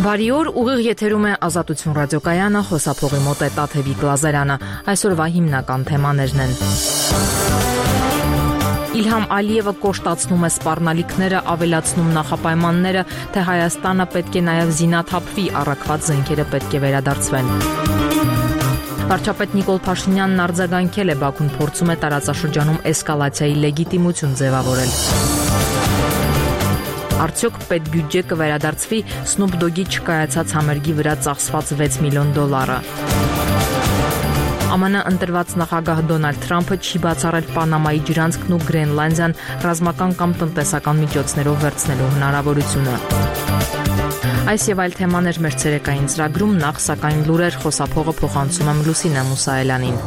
Բարի օր, ուղիղ եթերում է Ազատություն ռադիոկայանը, խոսափողի մոտ է Տաթևիկ Լազարյանը։ Այսօրվա հիմնական թեմաներն են. Իլհամ Ալիևը կոշտացնում է սպառնալիքները, ավելացնում նախապայմանները, թե Հայաստանը պետք է նաև զինաթափվի, առաքված զենքերը պետք է վերադարձվեն։ Վարչապետ Նիկոլ Փաշինյանն արձագանքել է, Բաքուն փորձում է տարածաշրջանում էսկալացիայի լեգիտիմություն ձևավորել։ Արդյոք պետբյուջե կվերադարձվի Snoop Dogg-ի չկայացած համերգի վրա ծախսված $6 միլիոն։ ԱՄՆ ընտրված նախագահ Դոնալդ Թրամփը չի բացառել Պանամայի ջրանցքն ու Գրենլանդիան ռազմական կամ տնտեսական միջոցներով վերցնելու հնարավորությունը։ Այս եւ այլ թեմաներ մեր ցերեկային ծրագրում, նախ սակայն լուրեր, խոսափողը փոխանցում եմ Լուսինե Մուսայելյանին։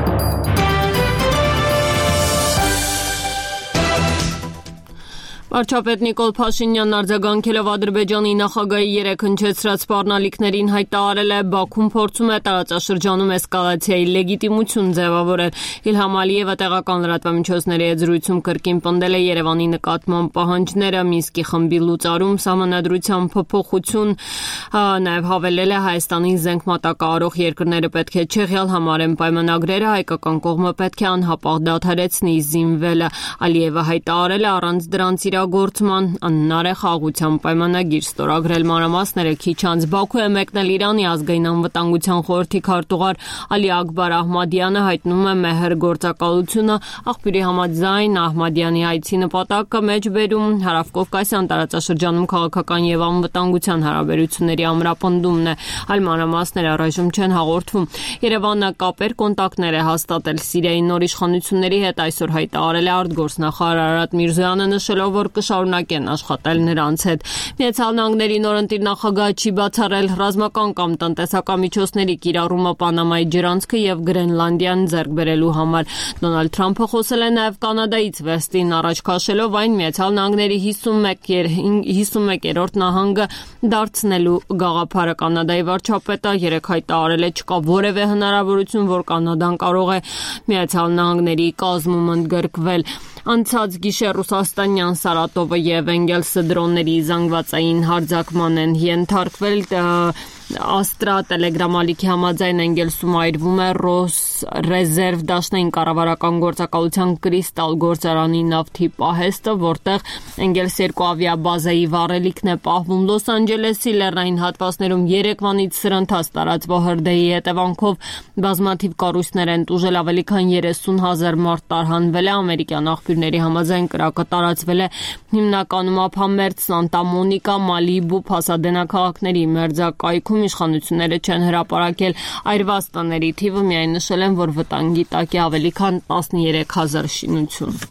Վարչապետ Նիկոլ Փաշինյանն արձագանքելով Ադրբեջանի նախագահի 3 հնչեցրած սպառնալիքներին հայտարարել է, Բաքուն փորձում է տարածաշրջանում էսկալացիայի լեգիտիմություն ձևավորել։ Իլհամ Ալիևը տեղական լրատվամիջոցների հետ զրույցում կրկին պնդել է Երևանի նկատմամբ պահանջները, Մինսկի խմբի լուծարում, սահմանադրության փոփոխություն, նաև հավելել է Հայաստանի զենք մատակարարող երկրները պետք է չեղյալ համարեն պայմանագրերը, հայկական կողմը պետք է անհապաղ դադարեցնի զինվելը։ Ալիևը հայտարարել է առանց դրանց գործման անհնար է խաղաղության պայմանագիր ստորագրել։ Մանրամասները քիչ անց Բաքու է մեկնել Իրանի ազգային անվտանգության խորհրդի քարտուղար Ալի Ակբար Ահմադյանը հայտնում է մեհր գործակալությունը աղբյուրի համաձայն Ահմադյանի այցի նպատակը մեջբերում հարավկովկասյան տարածաշրջանում քաղաքական եւ անվտանգության հարաբերությունների ամրապնդումն է։ Այլ մանրամասները առայժմ չեն հաղորդվում։ Երևանը կապեր կոնտակտներ է հաստատել Սիրիայի նոր իշխանությունների հետ, այսօր հայտարարել է արտգործնախարար Արադ Միրզոյանը, նշելով, որ կշարունակեն աշխատել նրանց հետ։ Միացյալ Նահանգների նորընտիր նախագահը չի բացառել ռազմական կամ տնտեսական միջոցների կիրառումը Պանամայի ջրանցքը եւ Գրենլանդիան ձեռք բերելու համար։ Դոնալդ Թրամփը խոսել է նաեւ Կանադայից վեստին առաջ քաշելով այն Միացյալ Նահանգների 51-րդ նահանգը դարձնելու գաղափարը։ Կանադայի վարչապետը երեկ հայտարարել է, չկա որևէ հնարավորություն, որ Կանադան կարող է Միացյալ Նահանգների կազմում ընդգրկվել։ Անցած գիշեր ռուսաստանյան Սարատովը եւ Էնգելսը դրոնների զանգվածային հարձակման են ենթարկվել։ Աստրա տելեգրամալիքի համաձայն Էնգելսում այրվում է Ռոսրեզերվ դաշնային կառավարական գործակալության Կրիստալ գործարանի նավթի պահեստը, որտեղ Էնգելս 2 ավիաբազայի վառելիքն է պահվում։ Լոս Անջելեսի լեռնային հատվածներում երեկվանից սրընթաց տարածվող հրդեհի հետևանքով բազմաթիվ կառույցներ են տուժել, ավելի քան 30,000 մարդ տարհանվել է։ Ամերիկյան աղբյուրների համաձայն կրակը տարածվել է հիմնականում ափամերձ Սանտա Մոնիկա, Մալիբու, Փասադենա քաղաքների մերձակայքում։ Իշխանությունները չեն հրապարակել այրված տների թիվը, միայն նշել են, որ վտանգի տակ է ավելի քան 13,000 շինություն։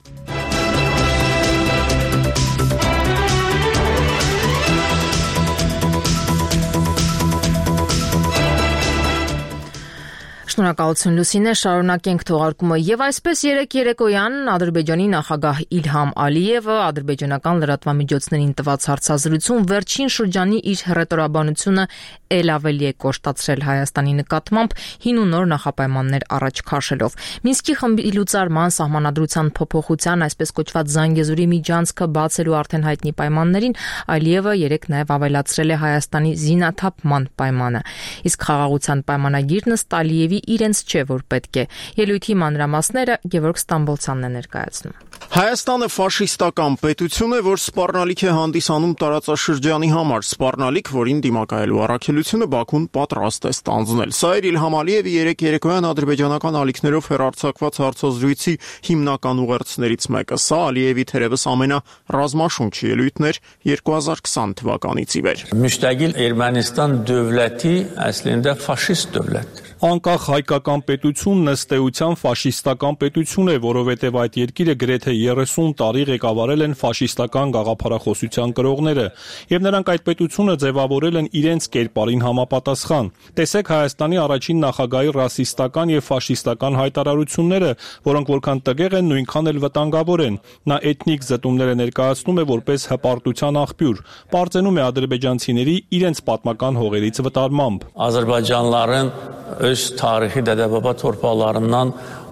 Շնորհակալություն Լուսինե, շարունակենք թողարկումը եւ այսպես երեկ երեկոյան Ադրբեջանի նախագահ Իլհամ Ալիևը ադրբեջանական լրատվամիջոցներին տված հարցազրույցում վերջին շրջանի իր հռետորաբանությունը ել ավելի է կոշտացրել Հայաստանի նկատմամբ հին ու նոր նախապայմաններ առաջ քաշելով։ Մինսկի խմբի լուծարման, սահմանադրության փոփոխության, այսպես կոչված Զանգեզուրի միջանցքը բացելու արդեն հայտնի պայմաններին Ալիևը երեկ նաեւ ավելացրել է Հայաստանի զինաթափման պայմանը։ Իսկ խաղաղության պայմանագիրն ըստ Ալիևի իրենց չէ, որ պետք է։ Ելույթի մանրամասները Գևորգ Ստամբոլցյանն է ներկայացնում։ Հայաստանը ֆաշիստական պետություն է, որ սպառնալիք է հանդիսանում տարածաշրջանի համար, սպառնալիք, որին դիմակայելու առաքելությունը Բաքուն պատրաստ է ստանձնել։ Սա էր Իլհամ Ալիևի երեկ երեկոյան ադրբեջանական ալիքներով հեռարձակված հարցազրույցի հիմնական ուղերձներից մեկը։ Սա Ալիևի թերևս ամենառազմաշունչ ելույթն էր 2020 թվականից ի վեր։ Müstəqil Ermənistan dövləti əslində faşist dövlətdir։ Անկախ հայկական պետությունն ըստ էության ֆաշիստական պետություն է, որովհետև այդ երկիրը գրեթե 30 տարի ղեկավարել են ֆաշիստական գաղափարախոսության կրողները, եւ նրանք այդ պետությունը ձևավորել են իրենց կերպարին համապատասխան։ Տեսեք Հայաստանի առաջին նախագահի ռասիստական եւ ֆաշիստական հայտարարությունները, որոնք որքան տգեղ են, նույնքան էլ վտանգավոր են։ Նա էթնիկ զտումները ներկայացնում է որպես հպարտության աղբյուր, պարծենում է ադրբեջանցիների իրենց պատմական հողերից վտարմամբ։ Azərbaycanlıların öz tarixi dədə-baba torpaqlarından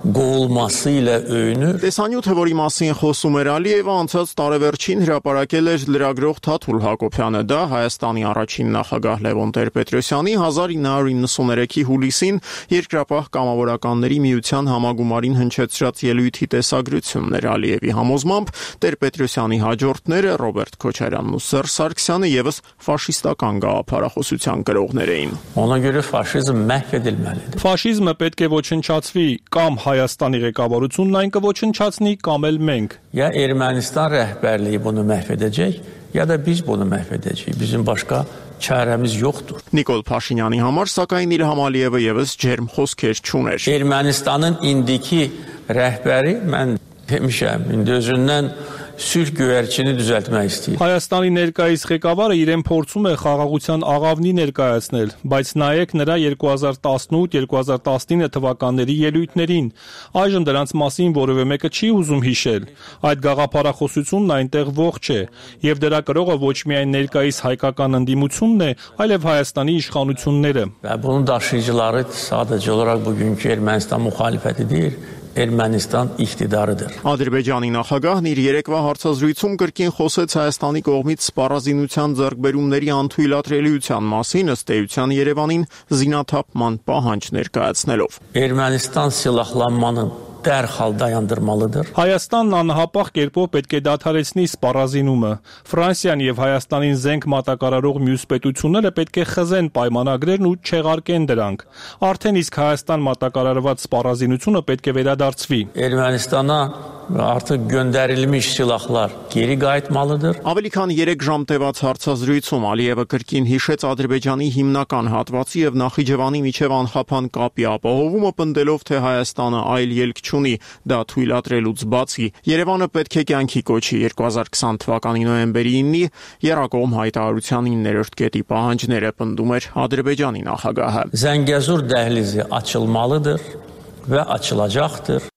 qovulması ilə öyünür. Տեսանյութը, որի մասին խոսում էր Ալիևը, անցած տարեվերջին հրապարակել էր լրագրող Թաթուլ Հակոբյանը։ Դա Հայաստանի առաջին նախագահ Լևոն Տեր-Պետրոսյանի 1993-ի հուլիսին Երկրապահ կամավորականների միության համագումարին հնչեցրած ելույթի տեսագրությունն էր։ Ալիևի համոզմամբ Տեր-Պետրոսյանի հաջորդները Ռոբերտ Քոչարյանն ու Սերժ Սարգսյանը եւս ֆաշիստական գաղափարախոսության կրողներ էին։ Ona görə faşizm məhv edilməlidir. Ֆաշիզմը պետք է ոչնչացվի, կամ Հայաստանի ղեկավարությունն այն կոչնչացնի, կամ էլ մենք։ Ya Ermənistan rəhbərliyi bunu məhv edəcək, ya da biz bunu məhv edəcəyik. Bizim başqa çarəmiz yoxdur. Նիկոլ Փաշինյանի համար սակայն İlham Ալիևը եւս ջերմ խոսքեր չուներ։ Ermənistanın indiki rəhbəri mən demişəm, indi özündən sülh göyərçini düzəltmək istəyir. Հայաստանի ներկայիս ղեկավարը իրեն փորձում է խաղաղության աղավնի ներկայացնել, բայց նայեք նրա 2018-2019 թվականների ելույթներին։ Այժմ դրանց մասին որևէ մեկը չի ուզում հիշել։ Այդ գաղափարախոսությունն այնտեղ ողջ է, եւ դրա կրողը ոչ միայն ներկայիս հայկական ընդդիմությունն է, այլև Հայաստանի իշխանությունները։ Və bunun daşıyıcıları sadəcə olaraq bugünkü Ermənistan müxalifəti deyil, Ermənistan iqtidarıdır. Ադրբեջանի նախագահն իր երեկվա հարցազրույցում կրկին խոսեց Հայաստանի կողմից սպառազինության ձեռքբերումների անթույլատրելիության մասին, ըստ էության Երևանին զինաթափման պահանջ ներկայացնելով։ Ermənistan silahlanmanın dərhal dayandırmalıdır. Հայաստանն անհապաղ կերպով պետք է դադարեցնի սպառազինումը։ Ֆրանսիան եւ Հայաստանին զենք մատակարարող մյուս պետությունները պետք է խզեն պայմանագրերն ու չեղարկեն դրանք։ Արդեն իսկ Հայաստան մատակարարված սպառազինությունը պետք է վերադարձվի։ Ermənistana artıq göndərilmiş silahlar geri qayıtmalıdır. Ավելի քան 3 ժամ տևած հարցազրույցում Ալիևը կրկին հիշեց Ադրբեջանի հիմնական հատվածի եւ Նախիջևանի միջև անխափան կապի ապահովումը, պնդելով, թե Հայաստանը այլ ելք չունի դա թույլատրելուց բացի։ Երևանը պետք է կյանքի կոչի 2020 թվականի նոյեմբերի 9-ի Երակոմ հայտարարության 9-րդ կետի պահանջները, պնդում էր Ադրբեջանի նախագահը։ Zəngəzur dəhlizi açılmalıdır və açılacaqdır.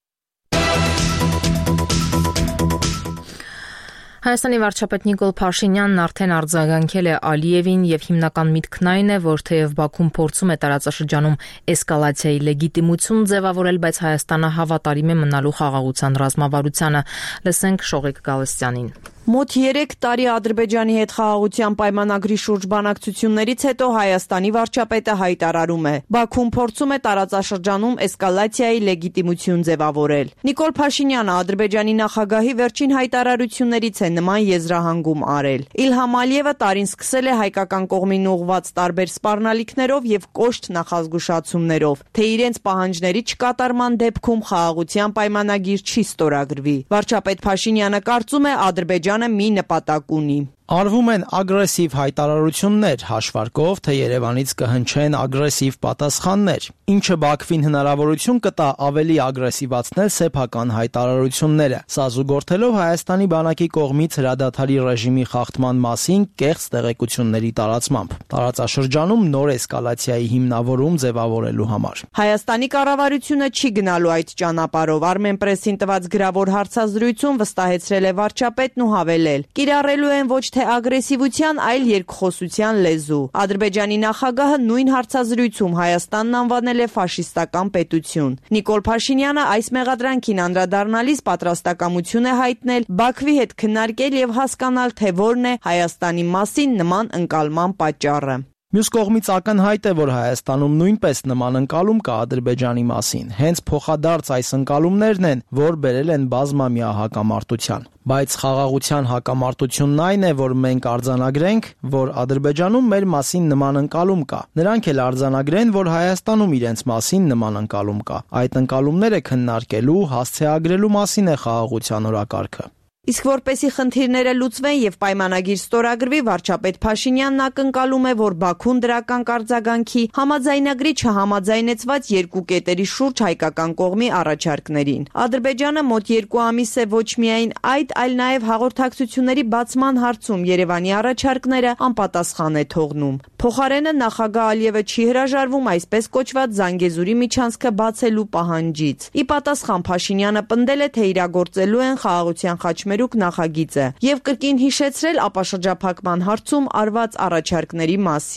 Հայաստանի վարչապետ Նիկոլ Փաշինյանն արդեն արձագանքել է Ալիևին եւ հիմնական միտքն այն է, որ թեև Բաքուն փորձում է տարածաշրջանում էսկալացիայի լեգիտիմություն ձևավորել, բայց Հայաստանը հավատարիմ է մնալու խաղաղության ռազմավարությանը։ Լսենք Շողիկ Գալստյանին։ Մոտ 3 տարի Ադրբեջանի հետ խաղաղության պայմանագրի շուրջ բանակցություններից հետո Հայաստանի վարչապետը հայտարարում է. Բաքուն փորձում է տարածաշրջանում էսկալացիայի լեգիտիմություն ձևավորել։ Նիկոլ Փաշինյանը Ադրբեջանի նախագահի վերջին հայտարարություններից է նման եզրահանգում արել։ Իլհամ Ալիևը տարին սկսել է հայկական կողմին ուղղված տարբեր սպառնալիքներով եւ կոշտ նախազգուշացումներով, թե իրենց պահանջների չկատարման դեպքում խաղաղության պայմանագիր չի ստորագրվի։ Վարչապետ Փաշինյանը կարծում է Ադրբեջանը մի նպատակ ունի։ Արվում են ագրեսիվ հայտարարություններ, հաշվարկով, թե Երևանից կհնչեն ագրեսիվ պատասխաններ, ինչը Բաքվին հնարավորություն կտա ավելի ագրեսիվացնել սեփական հայտարարությունները, սա զուգորդելով Հայաստանի բանակի կողմից հրադադարի ռեժիմի խախտման մասին կեղծ տեղեկությունների տարածմամբ, տարածաշրջանում նոր էսկալացիայի հիմնավորում ձևավորելու համար։ Հայաստանի կառավարությունը չի գնալու այդ ճանապարհով, Armenpress-ին տված գրավոր հարցազրույցում վստահեցրել է վարչապետն ու հավելել. կիրառելու են ոչ թե ագրեսիվության, այլ երկխոսության լեզու։ Ադրբեջանի նախագահը նույն հարցազրույցում Հայաստանն անվանել է ֆաշիստական պետություն։ Նիկոլ Փաշինյանը այս մեղադրանքին անդրադառնալիս պատրաստակամություն է հայտնել Բաքվի հետ քննարկել եւ հասկանալ, թե որն է Հայաստանի մասին նման ընկալման պատճառը։ Մյուս կողմից ակնհայտ է, որ Հայաստանում նույնպես նման ընկալում կա Ադրբեջանի մասին։ Հենց փոխադարձ այս ընկալումներն են, որ բերել են բազմամյա հակամարտության։ Բայց խաղաղության հակամարտությունն այն է, որ մենք արձանագրենք, որ Ադրբեջանում մեր մասին նման ընկալում կա։ Նրանք էլ արձանագրեն, որ Հայաստանում իրենց մասին նման ընկալում կա։ Այդ ընկալումները քննարկելու, հասցեագրելու մասին է խաղաղության օրակարգը։ Իսկ որպեսի խնդիրները լուծվեն եւ պայմանագիր ստորագրվի, վարչապետ Փաշինյանն ակնկալում է, որ Բաքուն դրական կարձագանքի համաձայնագրի չհամաձայնեցված երկու կետերի շուրջ հայկական կողմի առաջարկներին։ Ադրբեջանը մոտ 2 ամիս է ոչ միայն այդ, այլ նաեւ հաղորդակցությունների բացման հարցում Երևանի առաջարկները անպատասխան է թողնում։ Փոխարենը նախագահ Ալիևը չի հրաժարվում այսպես կոչված Զանգեզուրի միջանցքը բացելու պահանջից։ Ի պատասխան Փաշինյանը պնդել է, թե իրագործելու են խաղաղության խաչմերուկ նախագիծը եւ կրկին հիշեցրել ապաշրջափակման հարցում արված առաջարկների մասին։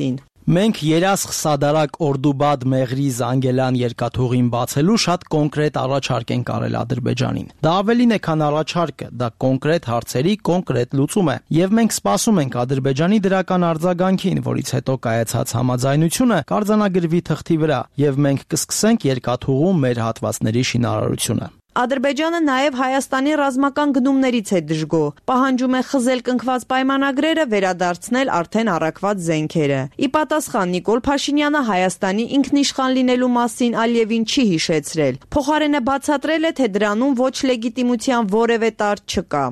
Մենք երաս Սադարակ Օրդուբադ Մեղրի Զանգելան երկաթուղին բացելու շատ կոնկրետ առաջարկ ենք արել Ադրբեջանին։ Դա ավելին է, քան առաջարկը, դա կոնկրետ հարցերի կոնկրետ լուծում է։ Եվ մենք սպասում ենք Ադրբեջանի դրական արձագանքին, որից հետո կայացած համաձայնությունը կարձանագրվի թղթի վրա, եւ մենք կսկսենք երկաթուղու մեր հատվածների շինարարությունը։ Ադրբեջանը նաև Հայաստանի ռազմական գնումներից է դժգոհ, պահանջում է խզել կնքված պայմանագրերը, վերադարձնել արդեն առաքված զենքերը։ Ի պատասխան Նիկոլ Փաշինյանը Հայաստանի ինքնիշխան լինելու մասին Ալիևին չի հիշեցրել։ Փոխարենը բացատրել է, թե դրանում ոչ լեգիտիմության որևէ տարր չկա։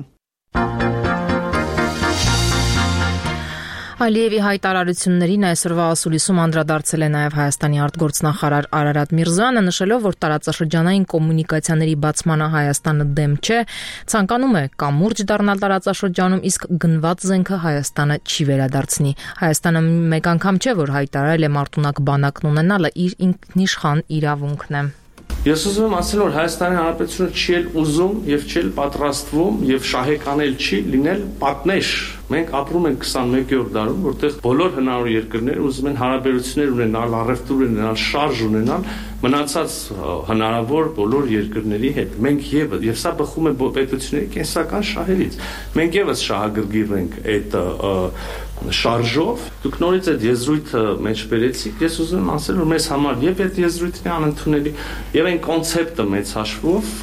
Ալիևի հայտարարություններին այսօրվա ասուլիսում անդրադարձել է նաև Հայաստանի արտգործնախարար Արարատ Միրզոյանը, նշելով, որ տարածաշրջանային կոմունիկացիաների բացմանը Հայաստանը դեմ չէ, ցանկանում է կամուրջ դառնալ տարածաշրջանում, իսկ գնված զենքը Հայաստանը չի վերադարձնի։ Հայաստանը մեկ անգամ չէ, որ հայտարարել է մարտունակ բանակն ունենալը իր ինքնիշխան իրավունքն է։ Ես ուզում եմ ասել, որ Հայաստանի Հանրապետությունը չի էլ ուզում եւ չի էլ պատրաստվում եւ շահեկանել չի լինել պատնեշ։ Մենք ապրում ենք 21-րդ դարում, որտեղ բոլոր հնարավոր երկրները ուզում են հարաբերություններ ունենալ, առևտուր ունենալ, շարժ ունենալ մնացած հնարավոր բոլոր երկրների հետ։ Մենք եւ սա բխում է պետությունների կենսական շահերից։ Մենք եւս շահագրգիռ ենք այդ շարժով։ Դուք նորից այդ եզրույթը մեջ բերեցիք։ Ես ուզում եմ ասել, որ մեզ համար եւ այդ եզրույթն է անընդունելի եւ այն կոնցեպտը մեծ հաշվով,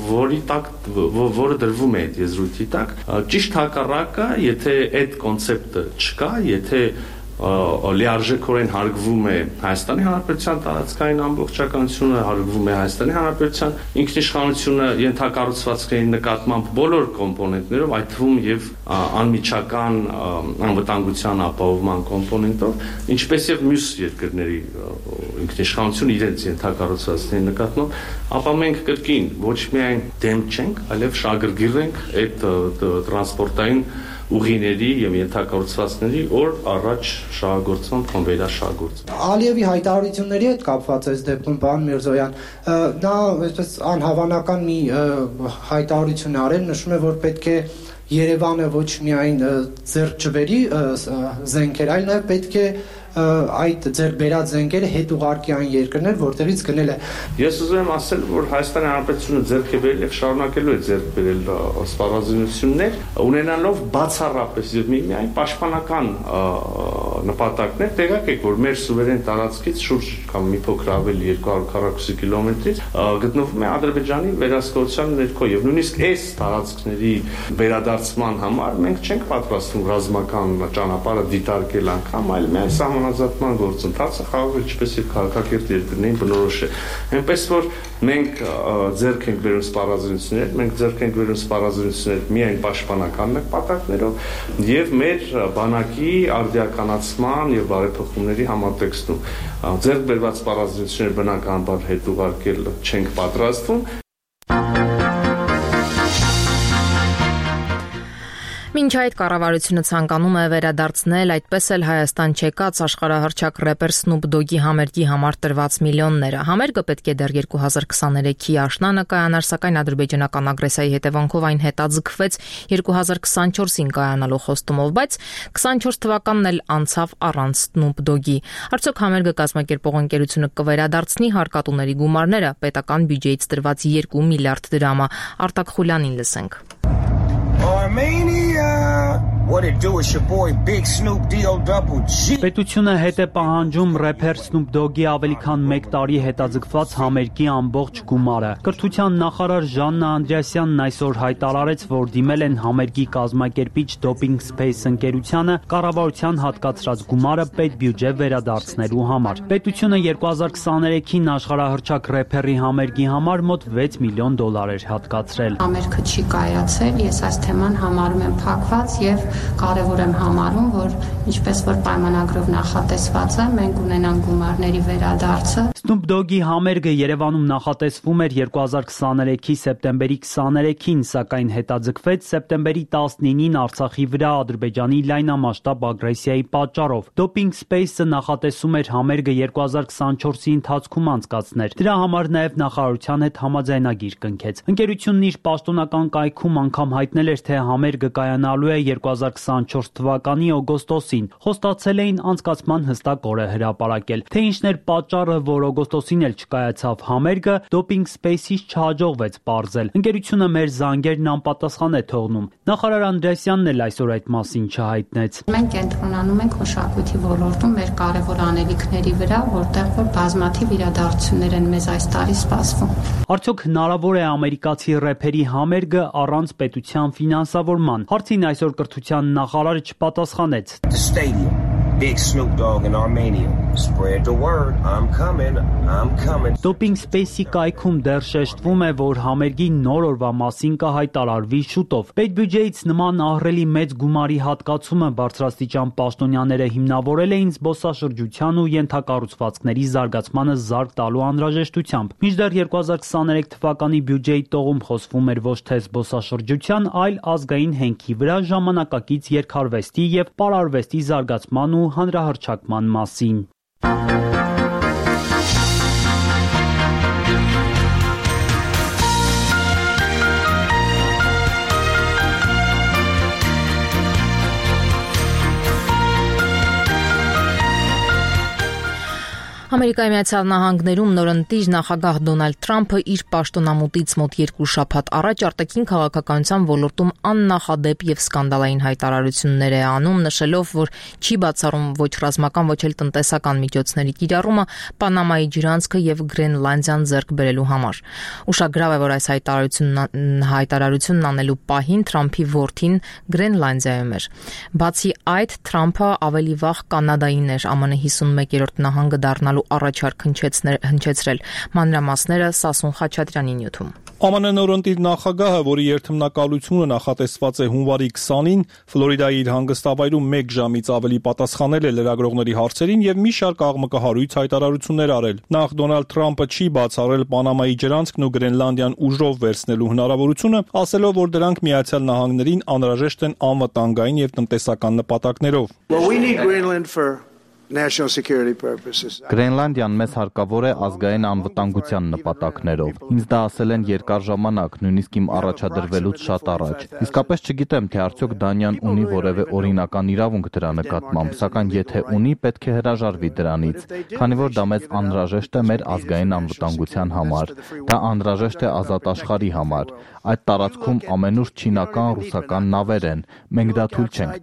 որը դրվում է այդ եզրույթի տակ, ճիշտ հակառակը, եթե այդ կոնցեպտը չկա, եթե լիարժեքորեն հարգվում է Հայաստանի Հանրապետության տարածքային ամբողջականությունը, հարգվում է Հայաստանի Հանրապետության ինքնիշխանությունը ենթակառուցվածքների նկատմամբ բոլոր կոմպոնենտներով, այդ թվում եւ անմիջական անվտանգության ապահովման կոմպոնենտով, ինչպես եւ մյուս երկրների ինքնիշխանություն իրենց ենթակառուցվածքների նկատմամբ, ապա մենք կրկին ոչ միայն դեմ չենք, այլև շահագրգիռ ենք այդ տրանսպորտային ուղիների եւ ենթակառուցվածքների օր առաջ շահագործման կամ վերաշահագործման։ Ալիևի հայտարարությունների հետ կապված այս դեպքում պարոն Միրզոյան, նա այսպես անհավանական մի հայտարարություն արել, նշում է, որ պետք է Երևանը ոչ միայն ձեռք չբերի զենքեր, այլ նաեւ պետք է այդ ձեր բերած զենքերը հետ ուղարկի այն երկրներ, որտեղից գնել է։ Ես ուզում եմ ասել, որ Հայաստանի Հանրապետությունը ձեռք է բերել եւ շարունակելու է ձեռք բերել սպառազինություններ, ունենալով բացառապես եւ միայն պաշտպանական նպատակներ։ Տեղյակ եք, որ մեր սուվերեն տարածքից շուրջ կամ մի փոքր ավելի 240 կիլոմետրից գտնվում է Ադրբեջանի վերահսկողության ներքո եւ նույնիսկ այս տարածքների վերադարձման համար մենք չենք պատրաստվում ռազմական ճանապարհը դիտարկել անգամ, այլ միայն համանազատման գործընթացը խաղաղ ինչպես եւ քաղաքակիրթ երկրներին բնորոշ է։ Այնպես որ մենք ձեռք ենք բերում սպառազինություններ, մենք ձեռք ենք բերում սպառազինություններ միայն պաշտպանական նպատակներով եւ մեր բանակի արդիականացման եւ բարեփոխումների համատեքստում ձեռք բերված սպառազինություններ բնականաբար հետ ուղարկել չենք պատրաստվում։ Մինչ այդ կառավարությունը ցանկանում է վերադարձնել այդպես էլ Հայաստան չեկած աշխարհահռչակ рэպեր Snoop Dogg-ի համերգի համար տրված միլիոնները։ Համերգը պետք է դեռ 2023-ի աշնանը կայանար, սակայն ադրբեջանական ագրեսիայի հետևանքով այն հետաձգվեց 2024-ին կայանալու խոստումով, բայց 24 թվականն էլ անցավ առանց Snoop Dogg-ի։ Արդյոք համերգը կազմակերպող ընկերությունը կվերադարձնի հարկատուների գումարները, պետական բյուջեից տրված 2 միլիարդ դրամը։ Արտակ Խուլյանին լսենք։ Armenia, what it do is your boy Big Snoop D-O-double-G. Պետությունը հետ է պահանջում рэփեր Snoop Dogg-ի ավելի քան 1 տարի հետաձգված համերգի ամբողջ գումարը։ Կրթության նախարար Ժաննա Անդրեասյանն այսօր հայտարարեց, որ դիմել են համերգի կազմակերպիչ Doping Space ընկերությանը կառավարության հատկացրած գումարը պետբյուջե վերադարձնելու համար։ Պետությունը 2023-ին աշխարհահռչակ рэփերի համերգի համար մոտ $6 միլիոն էր հատկացրել։ Համերգը չի կայացել, ես այս թեման համարում եմ փակված եւ կարեւոր եմ համարում, որ ինչպես որ պայմանագրով նախատեսված է, մենք ունենանք գումարների վերադարձը։ Snoop Dogg-ի համերգը Երևանում նախատեսվում էր 2023-ի սեպտեմբերի 23-ին, սակայն հետաձգվեց սեպտեմբերի 19-ին Արցախի վրա Ադրբեջանի լայնամասշտաբ ագրեսիայի պատճառով։ Doping Space-ը նախատեսում էր համերգը 2024-ի ընթացքում անցկացնել։ Դրա համար նաև նախարարության հետ համաձայնագիր կնքեց։ Ընկերությունն իր պաշտոնական կայքում անգամ հայտնել էր, թե համերգը կայանալու է 2024 թվականի օգոստոսին։ Խոստացել էին անցկացման հստակ օրը հրապարակել։ Թե ինչն էր պատճառը, որ օգոստոսին էլ չկայացավ համերգը, Doping Space-ից չհաջողվեց պարզել։ Ընկերությունը մեր զանգերն անպատասխան է թողնում։ Նախարար Անդրեասյանն էլ այսօր այդ մասին չհայտնեց։ Մենք կենտրոնանում ենք մշակույթի ոլորտում մեր կարևոր անելիքների վրա, որտեղ որ բազմաթիվ իրադարձություններ են մեզ այս տարի սպասվում։ Արդյոք հնարավոր է ամերիկացի рэփերի համերգը առանց պետության ֆինանսավորման։ Հարցին այսօր կրթության նախարարը չպատասխանեց։ Big Snoop Dogg in Armenia. Spread the word. I'm coming. Doping Space-ի կայքում դեռ շեշտվում է, որ համերգի նոր օրվա մասին կհայտարարվի շուտով։ Պետբյուջեից նման ահռելի մեծ գումարի հատկացումը բարձրաստիճան պաշտոնյաները հիմնավորել էին զբոսաշրջության ու ենթակառուցվածքների զարգացմանը զարկ տալու անհրաժեշտությամբ։ Մինչդեռ 2023 թվականի բյուջեի տողում խոսվում էր ոչ թե զբոսաշրջության, այլ ազգային հենքի վրա ժամանակակից երգարվեստի եւ պարարվեստի զարգացման ու հանրահռչակման մասին։ Ամերիկայի Միացյալ Նահանգներում նորընտիր նախագահ Դոնալդ Թրամփը իր պաշտոնամուտից մոտ 2 շաբաթ առաջ արտաքին քաղաքականության ոլորտում աննախադեպ եւ սկանդալային հայտարարություններ է անում, նշելով, որ չի բացառում ոչ ռազմական, ոչ էլ տնտեսական միջոցների կիրառումը Պանամայի ջրանցքը եւ Գրենլանդիան ձեռք բերելու համար։ Ուշագրավ է, որ այս հայտարարությունն անելու պահին Թրամփի որդին Գրենլանդիայում էր։ Բացի այդ, Թրամփը ավելի վաղ Կանադային էր ԱՄՆ 51-րդ նահանգը դառնալու առաջարկ հնչեցրել։ Մանրամասները Սասուն Խաչատրյանի նյութում։ ԱՄՆ նորընտիր նախագահը, որի երթմնակալությունը նախատեսված է հունվարի 20-ին, Ֆլորիդայի իր հանգստավայրում 1 ժամից ավելի պատասխանել է լրագրողների հարցերին եւ մի շարք աղմկահարույց հայտարարություններ արել։ Նախ Դոնալդ Թրամփը չի բացառել Պանամայի ջրանցքն ու Գրենլանդիան ուժով վերցնելու հնարավորությունը, ասելով, որ դրանք Միացյալ Նահանգներին անհրաժեշտ են անվտանգային եւ տնտեսական նպատակներով։ Գրենլանդիան մեզ հարկավոր է ազգային անվտանգության նպատակներով։ Ինձ դա ասել են երկար ժամանակ, նույնիսկ իմ առաջադրվելուց շատ առաջ։ Իսկապես չգիտեմ, թե արդյոք Դանիան ունի որևէ օրինական իրավունք դրա նկատմամբ, սակայն եթե ունի, պետք է հրաժարվի դրանից, քանի որ դա մեզ անհրաժեշտ է մեր ազգային անվտանգության համար։ Դա անհրաժեշտ է ազատ աշխարհի համար։ Այդ տարածքում ամենուր չինական, ռուսական նավեր են։ Մենք դա թույլ չենք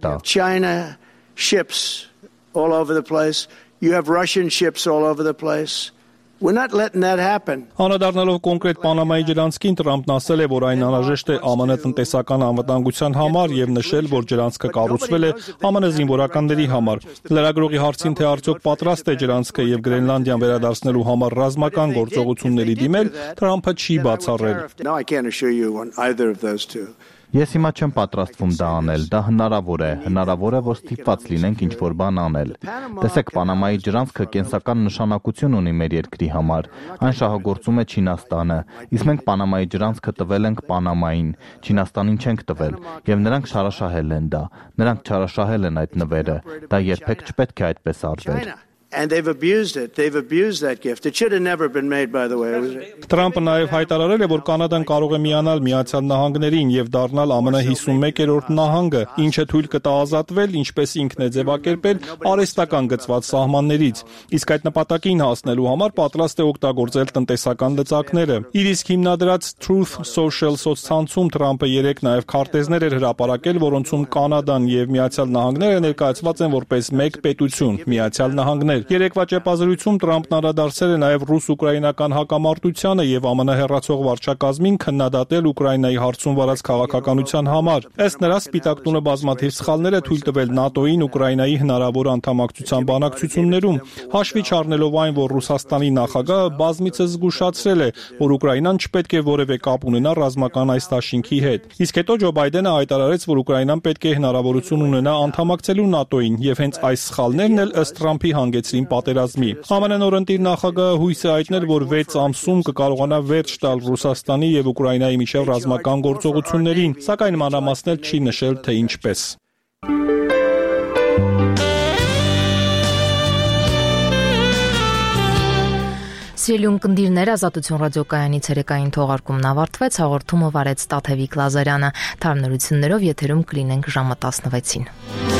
տա։ All over the place. You have Russian ships all over the place. We're not letting that happen. Անդրադառնալով կոնկրետ Պանամայի ջրանցքին, Թրամփն ասել է, որ այն անհրաժեշտ է ԱՄՆ տնտեսական անվտանգության համար եւ նշել, որ ջրանցքը կառուցվել է ԱՄՆ զինվորականների համար։ Լրագրողի հարցին, թե արդյոք պատրաստ է ջրանցքը եւ Գրենլանդիան վերադարձնելու համար ռազմական գործողությունների դիմել, Թրամփը չի բացառել։ No, I can't assure you on either of those two. Ես հիմա չեմ պատրաստվում դա անել, դա հնարավոր է, որ ստիպված լինենք ինչ-որ բան անել։ Տեսեք, Պանամայի ջրանցքը կենսական նշանակություն ունի մեր երկրի համար։ Այն շահագործում է Չինաստանը, իսկ մենք Պանամայի ջրանցքը տվել ենք Պանամային, Չինաստանին չենք տվել, եւ նրանք շարաշահել են դա։ Նրանք չարաշահել են այդ նվերը, դա երբեք չպետք է այդպես արվեր։ And they've abused it. They've abused that gift. It should have never been made, by the way. Թրամփը նաև հայտարարել է, որ Կանադան կարող է միանալ Միացյալ Նահանգներին եւ դառնալ ԱՄՆ 51-րդ նահանգը, ինչը թույլ կտա ազատվել, ինչպես ինքն է ձևակերպել, արհեստական գծված սահմաններից։ Իսկ այդ նպատակին հասնելու համար պատրաստ է օգտագործել տնտեսական լծակները։ Իր իսկ հիմնադրած Truth Social սոցցանցում Թրամփը երեք նաև քարտեզներ էր հրապարակել, որոնցում Կանադան եւ Միացյալ Նահանգները ներկայացված են որպես մեկ պետություն՝ Միացյալ Նահանգներ։ Երեկվա ճեպազրույցում Թրամփն անդրադարձել է նաև ռուս-ուկրաինական հակամարտությանը եւ ԱՄՆ հեռացող վարչակազմին քննադատել Ուկրաինայի հարցում վարած քաղաքականության համար։ Ըստ նրա, Սպիտակ տունը բազմաթիվ սխալներ է թույլ տվել ՆԱՏՕ-ին Ուկրաինայի հնարավոր անդամակցության բանակցություններում, հաշվի չառնելով այն, որ Ռուսաստանի նախագահը բազմիցս զգուշացրել է, որ Ուկրաինան չպետք է որևէ կապ ունենա ռազմական այս դաշինքի հետ։ Իսկ հետո Ջո Բայդենը հայտարարեց, որ Ուկրաինան պետք է հնարավորություն ունենա անդամակցելու ՆԱՏՕ-ին եւ հենց այս սխալներն էլ ըստ Թրամփի հանգեցրին պատերազմի։ ԱՄՆ նորընտիր նախագահը հույս է հայտնել, որ 6 ամսում կկարողանա վերջ տալ Ռուսաստանի եւ Ուկրաինայի միջև ռազմական գործողություններին, սակայն մանրամասնել չի նշել, թե ինչպես։ Սիրելի ունկնդիրներ, Ազատություն ռադիոկայանի ցերեկային թողարկումն ավարտվեց, հաղորդումը վարեց Տաթևիկ Լազարյանը։ Թարմնություններով եթերում կլինենք ժամը 16-ին։